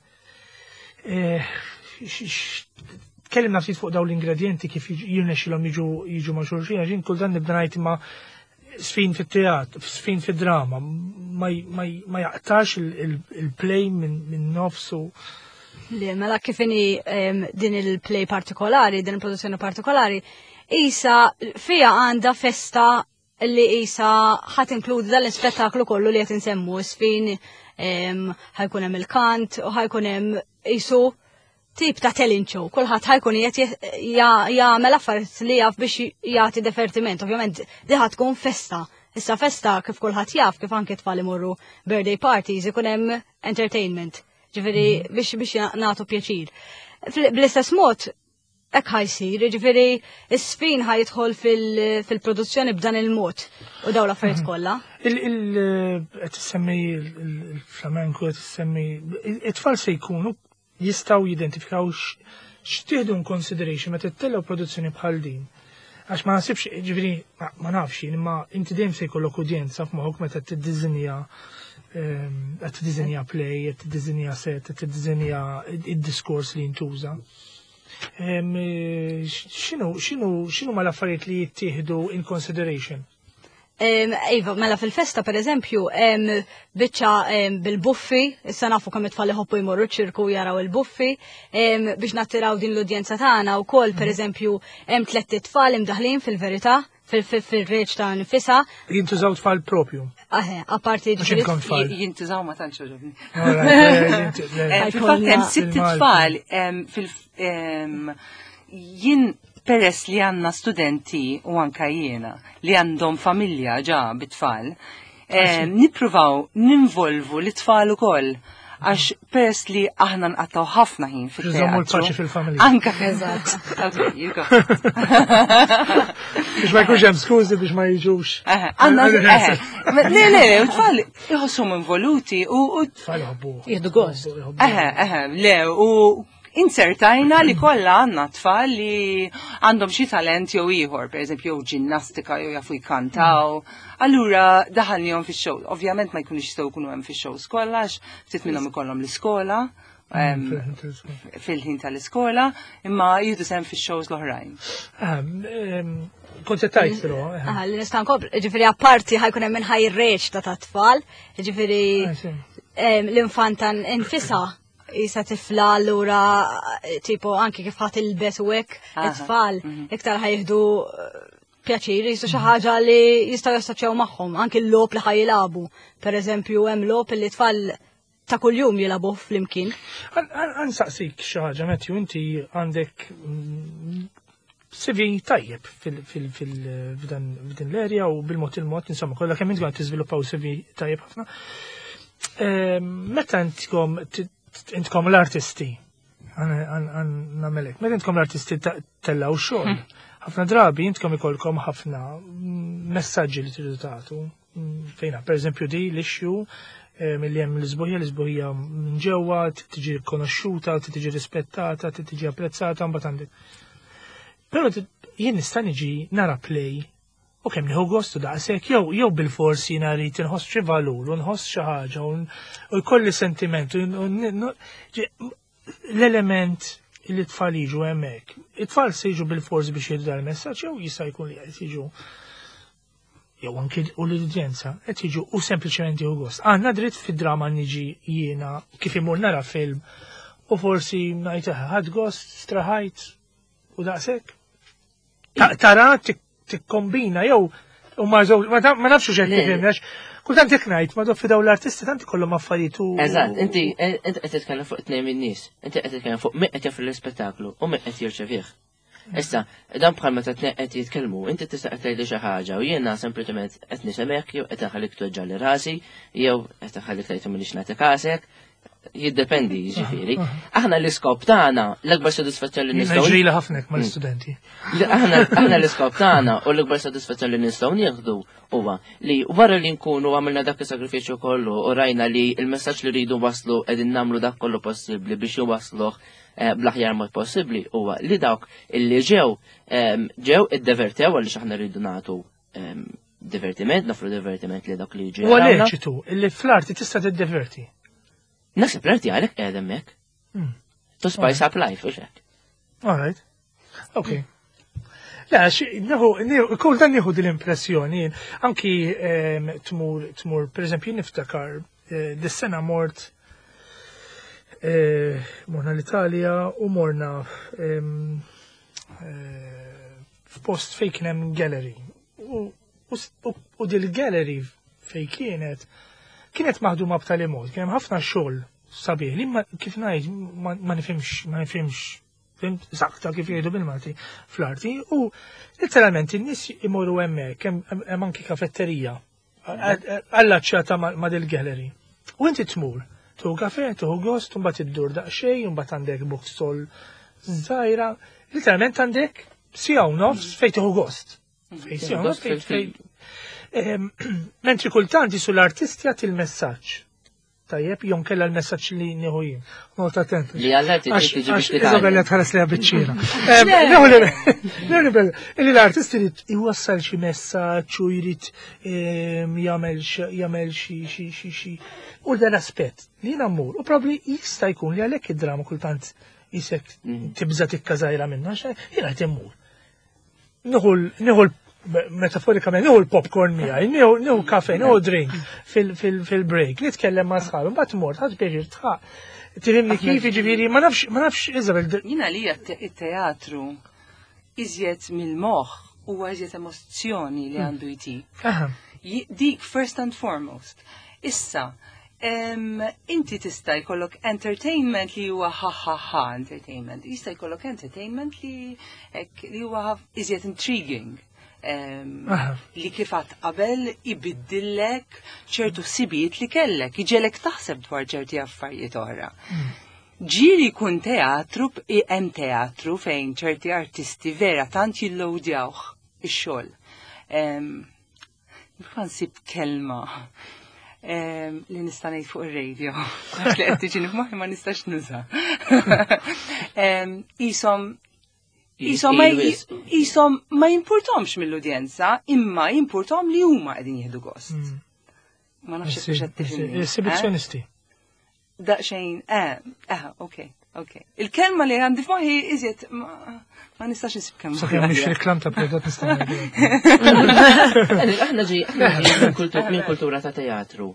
Kellimna ftit fuq daw l-ingredienti kif jirnexxilhom jiġu ma' xulxin, ġin kull dan nibda ngħid ma' sfin fit-teatru, sfin fid-drama, ma jaqtax il-play minn nofsu. Li, mela kif inhi din il-play partikolari, din il-produzzjoni partikolari, isa fija għandha festa li isa ħadd inkludi dal-ispettaklu kollu li qed insemmu sfin, ħajkun hemm il-kant u ħajkun hemm isu tip ta' talent show, kulħadd ħajkun qed jagħmel affarijiet li jaf biex jagħti divertiment. Ovvjament diħa tkun festa. Issa festa kif kulħadd jaf kif anke tfal imorru birthday parties ikun hemm entertainment. Ġifieri biex biex nagħtu pjaċir. Bl-istess mod hekk ħajsir, ġifieri is-sfin ħajidħol fil-produzzjoni b'dan il-mod u dawn l-affarijiet kollha. Qed tissemmi il-flamenco qed tissemmi it-tfal se jkunu jistaw jidentifikaw x'tieħdu in consideration meta ttellaw produzzjoni bħal din. Għax ma nasibx, ġifieri ma nafx, imma inti dejjem se jkollok udjenza f'moħħok meta tiddiżinja qed tiddiżinja play, qed tiddiżinja set, qed tiddiżinja id-diskors li jintuża. X'inhu x'inhu x'inhu mal-affarijiet li jittieħdu in consideration? Iva, mela fil-festa per eżempju, biċċa bil-buffi, issa nafu kemm it-tfal iħobbu jmorru ċirku jaraw il-buffi, biex nattiraw din l-udjenza tagħna wkoll per eżempju hemm tliet tfal imdaħlin fil-verità, fil-reċ ta' nifisa. Jintużaw tfal propju. Aħe, apparti jintużaw ma tantx ġobni. Fil-fatt hemm sitt tfal jien peress li għanna studenti u anka jiena li għandhom familja ġa bit-tfal, nippruvaw ninvolvu l-tfal ukoll għax peress li aħna nqattaw ħafna ħin fil-teatru. Anka eżatt. Biex ma jkunx hemm skużi biex ma jiġux. Għandna le le, tfal iħosshom involuti u tfal jħobbu. Jieħdu gost. Eħe, eħe, le u insertajna li kollha għandna tfal li għandhom xi talent jew ieħor, pereżempju jew ġinnastika jew jafu jkantaw. Allura daħalnihom fix-show. Ovvjament ma jkunux jistgħu jkunu hemm fix-shows kollha għax ftit minnhom ikollhom l-iskola fil-ħin tal-iskola, imma jieħdu sehem fix-shows l-oħrajn. Kont se tajt però. Li nista' nkompli, ġifieri apparti ħajkun hemm minħaj ir-reċ ta' tat-tfal, ġifieri l-infanta infisha jisa tifla allura tipo anki kif ħat il-bet u hekk it-tfal iktar ħajħdu pjaċir jisu xi ħaġa li jistgħu jassoċjaw magħhom, anki l-logħob li ħajilagħbu. Pereżempju hemm logħob li tfal ta' kuljum jilagħbu flimkien. Ansaqsik xi ħaġa Matthew, inti għandek C V tajjeb f'din l-erja u bil-mod il-mod insomma kollha kemm inti għand tiżviluppaw C V tajjeb ħafna. Meta intkom intkom l-artisti, għan-namelek, meta intkom l-artisti tellaw xogħol, ħafna drabi intkom ikolkom ħafna messaġġi li tridu tagħtu, fejna, per eżempju di l-issue milli hemm l-isbuħija, l-isbuħija minn ġewwa, tiġi konoxxuta, tiġi rispettata, tiġi apprezzata, mbagħad għandek. Però jien nista' niġi nara play u kemm nieħu gostu daqshekk jew jew bil-forsi jiena rrid inħoss xi valur u nħoss xi ħaġa u jkolli sentiment l-element li tfal jiġu hemmhekk. It-tfal se jiġu bil-forsi biex jiddu dal-messaġġ jew jista' jkun li qed jiġu jew anke u l-udjenza qed jiġu u sempliċement jieħu gost. Għandna dritt fid-drama niġi jiena kif imur nara film u forsi ngħid ħadd gost, straħajt u daqshekk. Tara tikkombina jew u ma nafx x'hekk tifhimx. Kultant jekk ngħid ma doff dawn l-artisti tant ikollhom affarijiet u. Eżatt, inti inti qed titkellem fuq tnejn min-nies, inti qed titkellem fuq min qed jafri l-ispettaklu u min qed jirċevih. Issa, dan bħal meta tnejn qed jitkellmu, inti tista' qed tgħidli xi ħaġa u jiena sempliċement qed nisemek jew qed inħallik tweġġa' rasi jew qed inħallik tgħid milix nagħti kasek. Jiddependi, ġifieri. Aħna l-iskop tagħna l-akbar sodisfazzjoni li nistgħu. Ġrila ħafna mal-istudenti. Aħna l-iskop tagħna u l-akbar sodisfazzjoni li nistgħu nieħdu huwa li wara li nkunu għamilna dak is-sagrifiċċju kollu u rajna li l-messaġġ li rridu waslu qegħdin nagħmlu dak kollu possibbli biex iwassluh bl-aħjar mod possibbli huwa li dawk illi ġew ġew iddevertew għaliex aħna rridu nagħtu divertiment, nofru divertiment li dak li ġew. U għalhekk illi fl-arti tista' tiddiverti. Nasib l-arti għalek għedem mek. To spice up life, u xek. All right. Ok. La, kull dan nieħu dil-impressjoni, anki tmur, tmur, per eżempju, niftakar, dis-sena mort, morna l-Italja u morna f'post fej kien hemm gallery. U dil-gallery fej kienet, kienet maħduma b'tali mod, kien hemm ħafna xogħol sabiħ li kif ngħid ma nifhimx ma nifhimx fimt saqta kif jgħidu bil-Malti fl-arti u letteralment in-nies imorru hemmhekk hemm anki kafetterija allaċċjata ma' dil-gallery. U inti tmur, tuħu kafe, tuħu gost, u mbagħad iddur daqsxejn, u mbagħad għandek bookstall żgħira, letteralment għandek sija u nofs fejn tuħu gost. Fejn sija u nofs fejn mentri kultant jisu l-artisti għat il-messaġġ. Tajjeb, jon kella l-messaġġ li nieħu jien. Nota attent. Li għallet tiġi biex Isabella tħares li għabitċina. Illi l-artisti li jwassal xi messaġġ u jrid jagħmel xi u dan aspett li nammur. U probabli jista' jkun li għalhekk id-drama kultant jisek tibża tikkażajra minnha jiena qed immur. Nieħu metaforikament, nieħu l-popcorn miegħi, nieħu kafe, nieħu drink fil-break, nitkellem ma' sħab, mbagħad mort, ħadd biex tħaq. Tifhimni kif jiġifieri ma nafx ma nafx Isabel. Jiena li it-teatru iżjed mill-moħħ huwa iżjed emozzjoni li għandu jtik. Dik first and foremost. Issa, inti tista' jkollok entertainment li huwa ha ha ha entertainment. Jista' jkollok entertainment li li huwa iżjed intriguing. Li kifat qabel ibiddillek ċertu sibiet li kellek, iġelek taħseb dwar ċerti affarijiet oħra. Ġiri kun teatru, hemm teatru fejn ċerti artisti vera tant jillowdjawh ix-xogħol. Nsib kelma li nista' ngħid fuq ir-radio. Li qed tiġini f'moħħi ma nistax nuża. Isom Isom ma jimpurtomx mill-udjenza, imma jimpurtom li huma qegħdin jieħdu gost. Ma nafx hekk qed tifhimni. Esibizzjonisti. Daqsxejn, eh, eh, okay, okay. Il-kelma li għandi f'moħħi iżjed ma nistax nisib kemm. Sakemm mhix reklam ta' prodott nista' Aħna ġej minn kultura ta' teatru.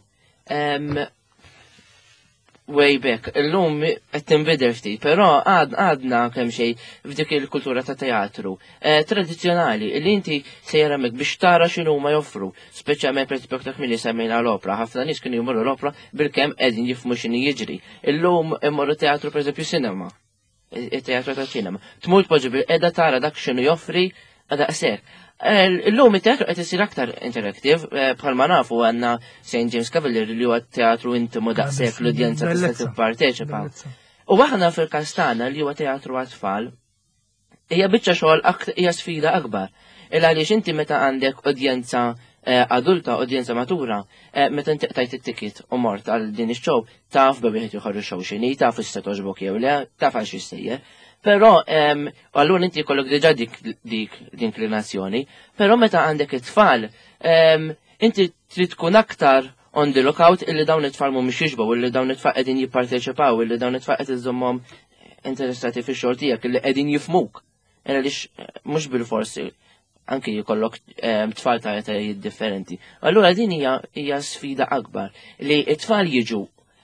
Way back, l-lum qed tinbidel ftit, però għadna kemm xejn f'dik il-kultura ta' teatru tradizzjonali li inti sejra mek biex tara x'inhu ma joffru, speċjalment pereżempju aktar milli semmejna l-opra, ħafna nies kienu jmorru l-opra bilkemm qegħdin jifhmu x'inhi jiġri. Illum immorru teatru pereżempju sinema, it-teatru ta' sinema. Tmur tpoġġi bil-qiegħda tara dak x'inhu joffri daqshekk. Illum it-teatru qed isir aktar interaktiv, bħalma nafu għandna Saint James Cavalier li huwa teatru intimu daqshekk l-udjenza tista' tipparteċipa. U aħna fil-Kastana li huwa teatru għat-tfal, hija biċċa xogħol hija sfida akbar. Il għaliex inti meta għandek udjenza adulta, udjenza matura, meta inti tajt it-ticket u mort għal din ix-show, taf ba wieħed joħorġu show xini, taf issa toġbok jew le, taf għal xissejjer. Però allura inti jkollok diġà dik dik l-inklinazzjoni, però meta għandek it-tfal, inti trid tkun aktar on the lookout illi dawn it-tfal mhumiex jiġbgħu, illi dawn it-tfal qegħdin jipparteċipaw, illi dawn it-tfal qed iżommhom interessati fix-xogħol tiegħek, illi qegħdin jifhmuk. Għaliex mhux bil-forsi anke jkollok tfal ta' etajiet differenti. Allura din hija sfida akbar li t-tfal jiġu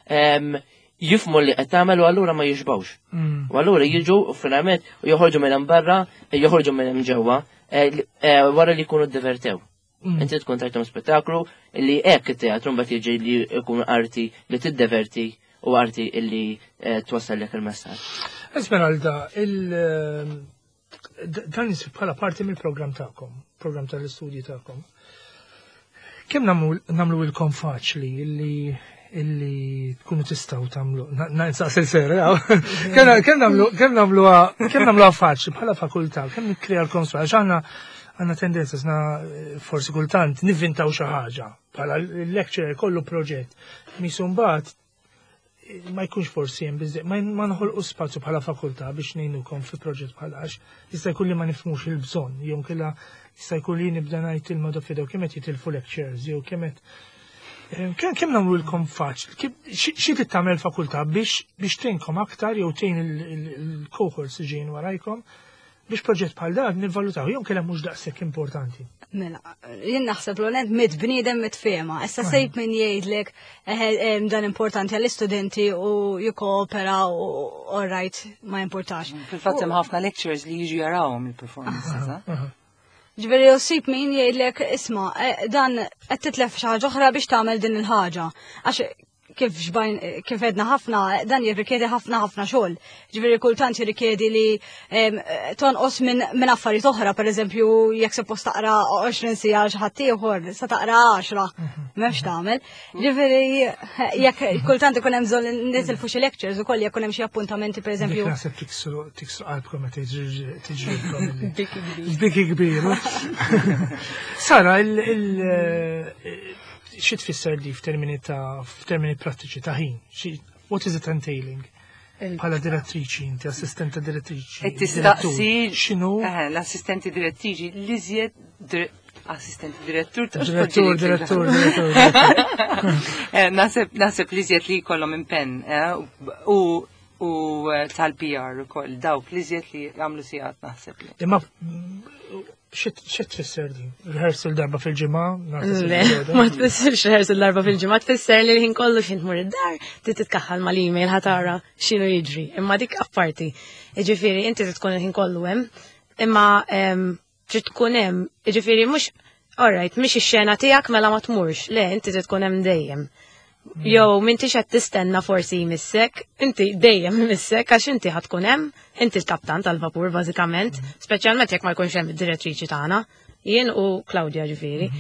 jifmu li qed tagħmel u allura ma jiġbgħux. U allura jiġu finalment u joħorġu minn hemm barra, joħorġu minn hemm ġewwa wara li jkunu ddivertew. Inti tkun tajthom spettaklu li hekk it-teatru mbagħad jiġi li jkun arti li tiddeverti u arti illi twassallek il-messaġġ. Esmeralda, il dan jisib bħala parti mill-programm tagħkom, programm tal-istudji tagħkom. Kemm nagħmlu ilkom faċli illi illi tkunu tistgħu tagħmlu naqsaq il-sera, kemm nagħmlu kemm nagħmluha kemm nagħmluha faċli bħala fakultà, kemm nikkrea l-konsol għax għandna għandna tendenza sna forsi kultant nivvintaw xi ħaġa bħala l-lecturer kollu proġett misu mbagħad ma jkunx forsi hemm biżej, ma nħolqu spazju bħala fakultà biex ngħinukom fi proġett bħala għax jista' jkun li ma nifhmux il-bżonn, jew kella jista' jkun li nibda ngħid il-modu fidew kemm qed jitilfu lectures, jew kemm qed kemm nagħmluhom faċli, xi trid tagħmel fakultà biex biex tgħinkom aktar jew tgħin il-cohorts li ġejjin warajkom biex proġett bħal dan nivvalutaw, jew kella mhux daqshekk importanti. Mela, jien naħseb l-għonet mit bniedem mit fema. Issa sejt min jgħidlek dan importanti għall-istudenti u jikkoopera u all-right ma importax. Fil-fatt hemm ħafna lectures li jiġu jarawhom il-performances. Ġifieri sib min jgħidlek isma' dan qed titlef xi ħaġa oħra biex tagħmel din il-ħaġa. Għax kif xbajn kif edna ħafna dan jirrikjedi ħafna ħafna xogħol. Ġifieri kultant jirrikjedi li tonqos minn minn affarijiet oħra, pereżempju jekk suppost taqra għoxrin sija xi ħadd ieħor sa taqra għaxra m'hemmx tagħmel. Ġifieri jekk kultant ikun hemm bżonn nitilfu xi lectures ukoll jekk ikun hemm xi appuntamenti pereżempju. Naħseb tiksru tiksru qalbkom meta tiġrilkom il-biki kbir. Sara il xi tfisser di f'termini ta' f'termini prattiċi ta' ħin? What is it entailing? Bħala direttriċi, inti assistenta direttriċi. E tistaqsi x'inhu? L-assistenti direttriċi li żjed assistenti direttur. Direttur, direttur, direttur. Naħseb li żjed li jkollhom impenn u u tal-P R ukoll dawk li żjed li jagħmlu sigħat naħseb li. Imma xet tfisser di? Rehearsal darba fil-ġimgħa? Le, ma tfissirx rehearsal darba fil-ġimgħa, tfisser li ħin kollu xi tmur id-dar, trid titkaħħal mal-email ħatara x'inhu jiġri. Imma dik apparti. Jiġifieri inti trid tkun il-ħin kollu hemm, imma trid tkun hemm, jiġifieri mhux alright, mhix ix-xena tiegħek mela ma tmurx, le, inti trid tkun hemm dejjem. Jow, minti xed tistenna forsi jmissek, inti dejjem jmissek, għax inti ħatkun hemm, inti l-kaptan tal-vapur bażikament, speċjalment jekk ma jkunx hemm id-direttriċi tagħna, jien u Claudia ġifieri.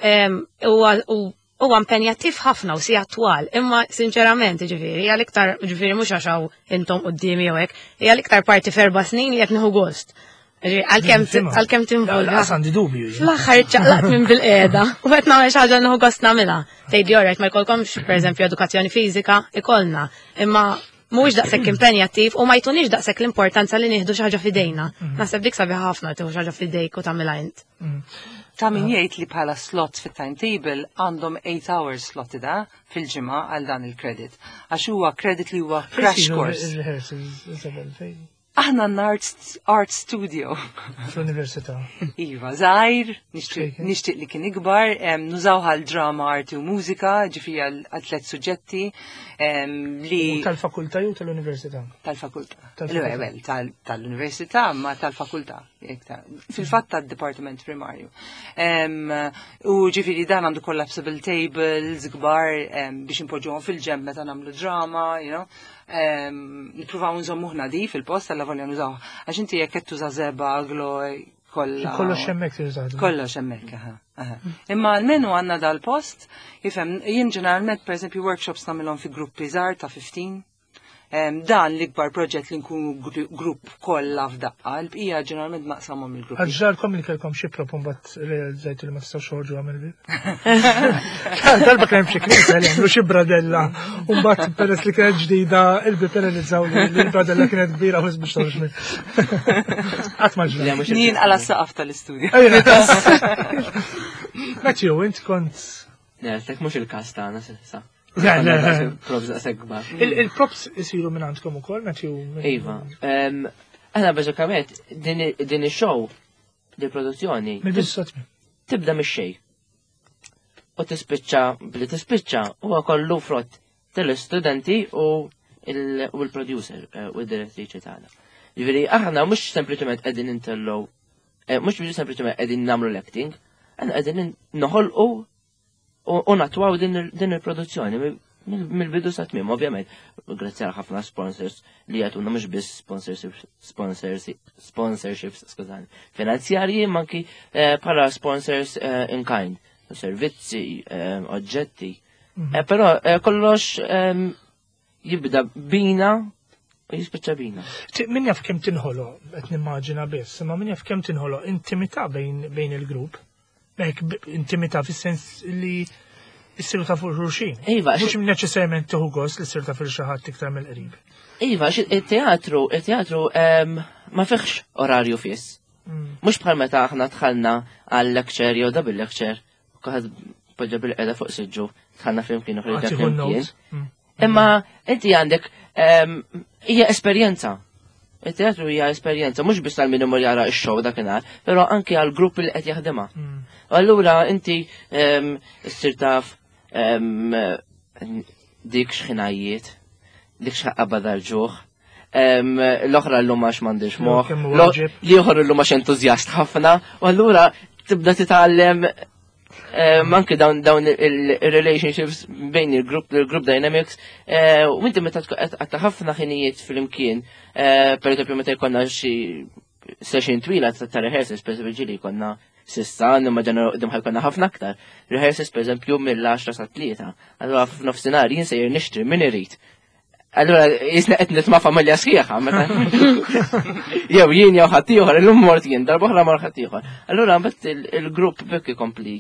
Huwa impenjattiv ħafna u si attwal, imma sinċerament ġifieri, hija l-iktar ġifieri mhux għax hawn intom qudiemi jew hekk, hija l-iktar parti f'erba' snin li qed nieħu gost. Għal-kem tinvolvi. Għasandi dubju. Fl-axħar ċaqlaq minn bil-qeda. U għet namel xaġa nħu gost namela. Tejdi orret ma jkollkomx, per eżempju, edukazzjoni fizika, ikolna. Imma mux daqsek impenjattiv u ma jtunix daqsek l-importanza li nieħdu xaġa fidejna. Naseb dik sabi ħafna tiħu xaġa fidejk u tamela int. Ta' min jgħid li bħala slots fit-timetable għandhom eight hours slotida fil-ġimgħa għal dan il-credit. Għax huwa credit li huwa crash course. Aħna n-art studio. Fl-università. Iva, zaħir, nishtiq li kien ikbar, nużawħa l-drama, arti u mużika, ġifi għal-tlet suġġetti li. Tal-fakultà jew tal-università? Tal-fakultà. Tal-università, ma tal-fakultà. Fil-fatt tal-departiment primarju. U ġifi li dan għandu collapsible tables, gbar, biex impoġuħom fil-ġem meta namlu drama, you know. Nipruvaw nżommuħna di fil-post għalla volja nużaw. Għax inti jekk kettu zazeba, gloj, kolla. Kollox hemmhekk tużad. Kollox hemmhekk, aha. Imma almenu għandna dal-post, jifhem, jien ġeneralment pereżempju workshops nagħmilhom fi gruppi żgħar ta' fifteen, dan l-ikbar proġett li nkunu grupp kollha f'daqqa, l-bqija ġeneralment maqsamhom il-grupp. Għadġalkom li kellkom xi propon bat realizzajtu li ma tistgħux xorġu għamil bil. Darba kien xi knisja li għamlu xi bradella u mbagħad peress li kienet ġdida il-bi realizzaw li l-bradella kienet kbira ħus biex torġmi. Qatt ma ġra. Nien għala saqaf tal-istudju. Matthew, int kont. Nek mhux il-każ tagħna s'issa. Il-props isiru minn għandkom ukoll, Matthew? Iva. Aħna bażikament din ix-show di produzzjoni. Tibda mix-xejn. U tispiċċa bli tispiċċa huwa kollu frott tal-istudenti u l-producer u d-direttriċi tagħna. Ġifieri aħna mhux sempliċement qegħdin intellgħu, mhux biex sempliċement qegħdin nagħmlu l-acting, aħna qegħdin noħolqu u natwaw din il-produzzjoni mill-bidu sa tmiem, ovvjament, grazzi għal ħafna sponsors li jagħtuna mhux biss sponsorships, skużani, finanzjarji manki bħala sponsors in kind, servizzi, oġġetti. Però kollox jibda bina u jispiċċa bina. Min jaf kemm tinħolo, qed nimmaġina biss, imma min jaf kemm tinħolo intimità bejn il-grupp. Mek intimità fis-sens li s-siru ta' fuq ruxin. Iva. Mux neċessarjament tuħu gost li s-siru ta' fuq xaħat iktar mill-qrib. Iva, il-teatru, il-teatru ma fiħx orarju fis. Mux bħal meta aħna tħallna għal-lecture jew double lecture, kħad poġġa bil-qeda fuq siġġu, tħallna flimkien u ħriġa flimkien. Imma inti għandek hija esperjenza. Il-teatru hija esperjenza, mhux biss għal min imur jara x-show dakinhar, però anke għal grupp li qed jaħdimha. Allura inti issir taf dik x'ħinajiet, dik x'ħaqqa darġuħ, l-oħra llum għax m'għandix moħħ, l-ieħor llum għax entużjast ħafna, u allura tibda titgħallem manki dawn il-relationships bejn il-group dynamics u inti meta għatta ħafna ħinijiet fil-imkien per esempio meta jkollna xi session twila ta' rehearsals per esempio ġili jkollna sissa imma dim ħajkonna ħafna aktar rehearsals per esempio mill-għaxra sa tlieta allura f'nofsinhar jien sejjer nixtri min irid. Allura jisna qed nitma' familja sħiħa meta jew jien jew ħadd ieħor illum mort jien darba oħra mar ħadd ieħor. Allura mbagħad il-grupp bekk ikompli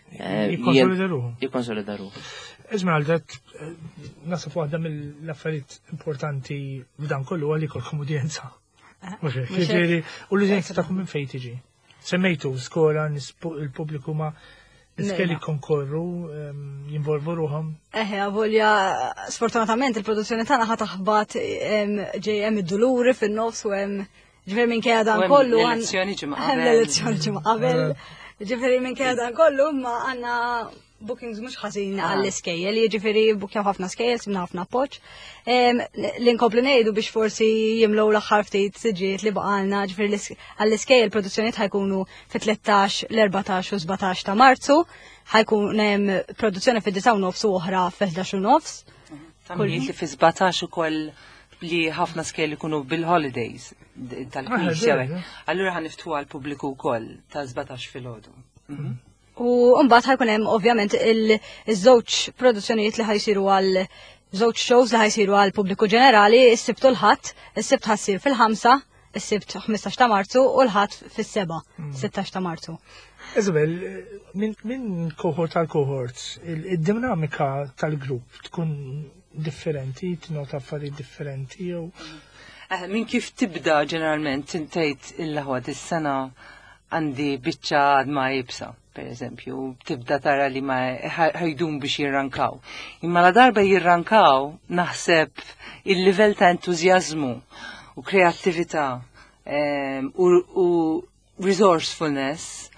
Jikonsolidaru. Esmeralda, nasab waħda mill-affarijiet importanti f'dan kollu għalli kolkom udjenza. Ġifieri, u l-udjenza tagħkom minn fejn tiġi. Semmejtu skola, il-pubbliku ma niskelli konkorru, jinvolvu ruhom. Eħe, għavolja, sfortunatament il-produzzjoni tagħna ħa taħbat ġej hemm id-duluri fin-nofs u hemm ġifieri minn kejja dan kollu. L-elezzjoni ġimgħa qabel. L-elezzjoni ġimgħa qabel. Ġifiri minn keda kollu, ma għanna bookings mux ħasin għall-iskejjel, ġifiri bookjaw ħafna skejjel, simna ħafna poċ. L-inkomplu nejdu biex forsi jimlow l-axħar ftit siġiet li baqalna, ġifiri għall-iskejjel produzzjoniet ħajkunu fi tlettax, l-erbatax u sebatax ta' marzu, ħajkun produzzjoni fi disa' nofs u oħra fi ħdax u nofs. Tammijiet li fi sebatax u koll li ħafna skejjel ikunu bil-holidays tal-knisja. Allura ħaniftu għal-pubbliku wkoll ta' sebatax fil-ħodu. U mbagħad ħajkun hemm ovvjament iż-żewġ produzzjonijiet li ħajsiru għal żewġ shows li ħajsiru għal pubbliku ġenerali, is-sibt u l-ħadd, is-sibt ħassir fil-ħamsa, is-sibt ħmistax ta' Marzu u l-ħadd fis-seba' sittax ta' Marzu. Isabel, minn cohort għal cohort, id-dinamika tal-grupp tkun differenti, tnota affarijiet differenti jew Min kif tibda ġeneralment intejt il-laħwad is-sena għandi biċċa ma jibsa, per eżempju, tibda tara li ma ħajdum biex jirrankaw. Imma la darba jirrankaw naħseb il-livell ta' entużjażmu u kreattività u resourcefulness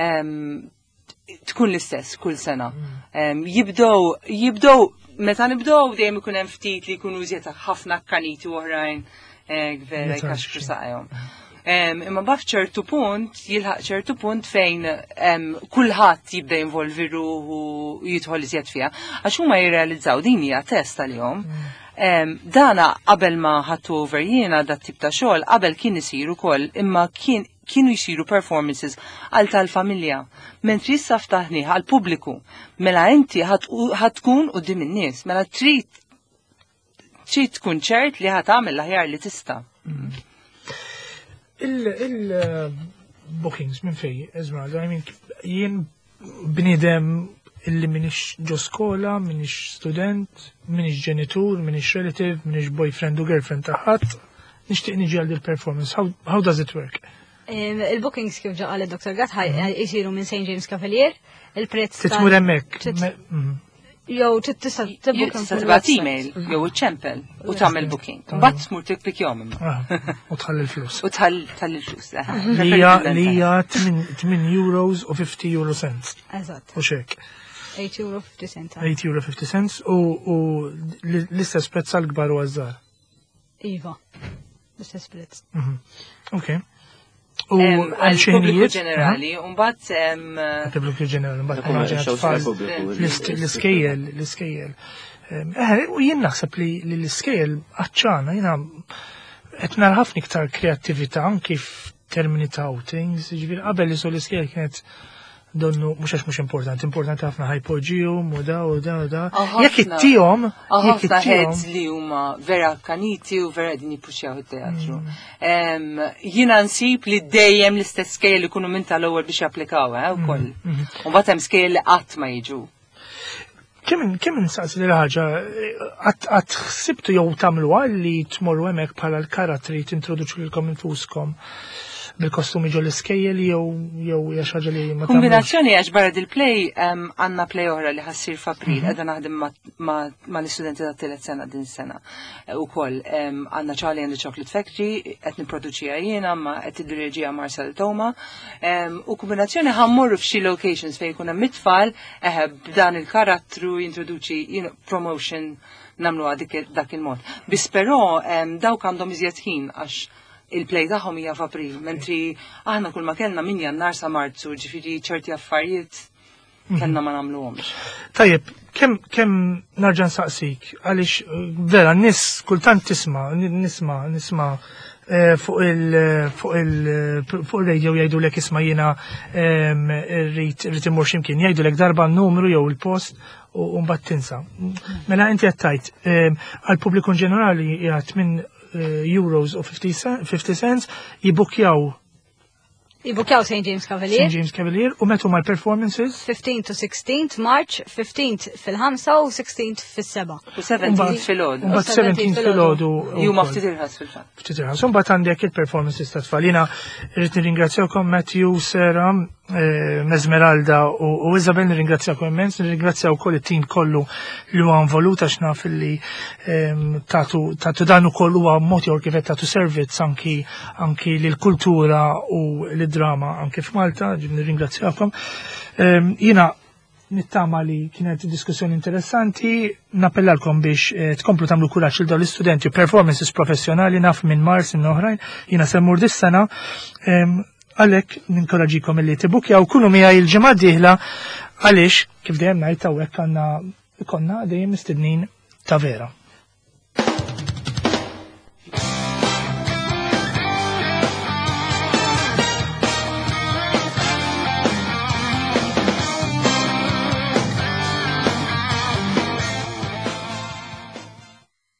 tkun l-istess kull sena. Jibdow, jibdow, meta nibdow dejjem ikun hemm ftit li jkunu żjed ħafna akkaniti oħrajn gvera jkaxkru saqajhom. Imma baf ċertu punt, jilħaq ċertu punt fejn kulħadd jibda jinvolvi ruħu u jidħol iżjed fiha, għax huma jirrealizzaw din hija test għalihom. Dana qabel ma ħadtu over jiena dat tip ta' xogħol qabel kien isir ukoll imma kien kienu jisiru performances għal tal-familja. Mentri issa ftaħni għal pubbliku, mela inti ħatkun qudiem in-nies, mela trid ċi tkun ċert li ħat għamil l-ħjar li tista. Il-bookings minn fej, Esmeralda, jien bnidem illi minix ġo skola, minix student, minix ġenitur, minix relative, minix boyfriend u girlfriend taħħat, nishtiq niġi għal il-performance. How, how does it work? Il-bookings kif ġaqal il-doktor Gatt jisiru minn Saint James Cavalier, il-prezz. Titmur emmek. Jow, tista t-book. Tista tibat email, jow iċempel, u tamel booking. Bat smur t-klik jom. U tħall il-flus. U tħall il-flus. Lija tmin euros u fifty euro cents. Eżatt. U xek. eight euro fifty cents. eight euro fifty cents u l-istess prezz għal-gbar u għazzar. Iva, l-istess prezz. Ok. U għal-pubbliku ġenerali, un-bat... Għal-pubbliku ġenerali, un-bat l-iskejjel, l-iskejjel. U jien naħseb li l-iskejjel għacċana, jina etnar ħafna iktar kreativita anki f'termini ta' outings, ġivir qabel li so l-iskejjel kienet donnu mux għax mux importanti, importanti ħafna hypogeum u da u da u da. Jek it-tijom, jek it-tijom. li huma vera kaniti u vera din jipuxjaw il-teatru. Jina nsib li dejjem l-istess skejl li kunu minn tal-ewwel biex japplikaw, u koll. U batem skejl li qatt ma jiġu. Kemm insaqs li ħaġa għat ħsibtu jew tagħmlu li tmorru hemmhekk bħala l-karattri tintroduċu lilkom infuskom bil-kostumi ġo l-iskejjel jew jew hija xi ħaġa li ma tagħmlux. Kombinazzjoni għax barra dil-play għandna play oħra li ħassir f'April qiegħda naħdem ma' l-istudenti ta' tielet sena din sena. Ukoll għandna Charlie and the Chocolate Factory qed nipproduċiha jiena ma qed tiddirieġiha Marcel Toma. U kombinazzjoni ħammorru f'xi locations fejn jkun hemm it-tfal b'dan il-karattru jintroduċi promotion nagħmluha dak il-mod. Biss però dawk għandhom iżjed ħin għax il-play tagħhom hija f'April, mentri aħna kull ma kellna minn Jannar sa Marzu, ġifieri ċerti affarijiet kellna ma nagħmluhomx. Tajjeb, kemm kemm narġa' nsaqsik għaliex vera n-nies kultant tisma' nisma' nisma' fuq il fuq il fuq il-radio jgħidulek isma' jiena rrid rrid imur x'imkien jgħidulek darba n-numru jew il-post u mbagħad tinsa. Mela inti qed tgħid għall-pubbliku ġenerali qiegħed minn euros u fifty cents jibukjaw Jibukjaw Saint James Cavalier. Saint James Cavalier u metu mal performances fifteenth to sixteenth March, fifteenth fil-ħamsa u sixteenth fil-seba. U seventeenth fil-ħodu. U seventeenth fil-ħodu. Juma ftitirħas fil-fat. Ftitirħas. Un bat għandek il-performances ta' tfalina. Rrit nirringrazzjawkom Matthew, Sera, Esmeralda u Isabel nirringrazzjawkom immens, nirringrazzjaw koll it-tim kollu li huwa involuta x'naf li tatu dan ukoll huwa mod jew kif qed tagħtu servizz anki anki lill-kultura u lid-drama anke f'Malta, nirringrazzjawkom. Jiena nittama li kienet diskussjoni interessanti, nappellalkom biex tkomplu tagħmlu kuraġġ il dawn l-istudenti performances professjonali naf minn Mars minn oħrajn, jiena semmur dis-sena għalek ninkoraġikom illi tibukjaw kullu mija il-ġimgħa d-dieħla għaliex kif dejjem ngħid hawnhekk għandna ikonna dejjem mistednin ta' vera.